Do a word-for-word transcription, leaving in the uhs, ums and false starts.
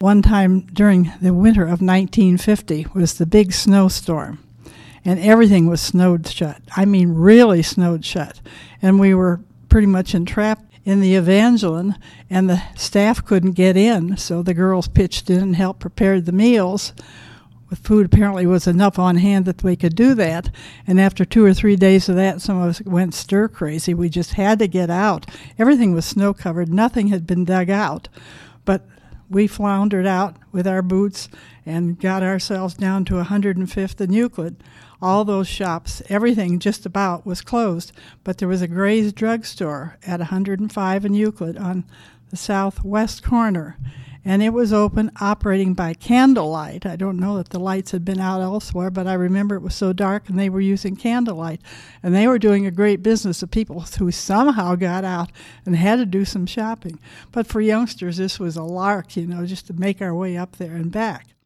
one time during the winter of nineteen fifty was the big snowstorm, and everything was snowed shut. I mean, really snowed shut. And we were pretty much entrapped in the Evangeline, and the staff couldn't get in, so the girls pitched in and helped prepare the meals. With food apparently was enough on hand that we could do that. And after two or three days of that, some of us went stir crazy. We just had to get out. Everything was snow covered. Nothing had been dug out. But we floundered out with our boots and got ourselves down to one hundred fifth and Euclid. All those shops, everything just about was closed. But there was a Gray's drugstore at one hundred five and Euclid on the southwest corner. And it was open, operating by candlelight. I don't know that the lights had been out elsewhere, but I remember it was so dark and they were using candlelight. And they were doing a great business of people who somehow got out and had to do some shopping. But for youngsters, this was a lark, you know, just to make our way up there and back.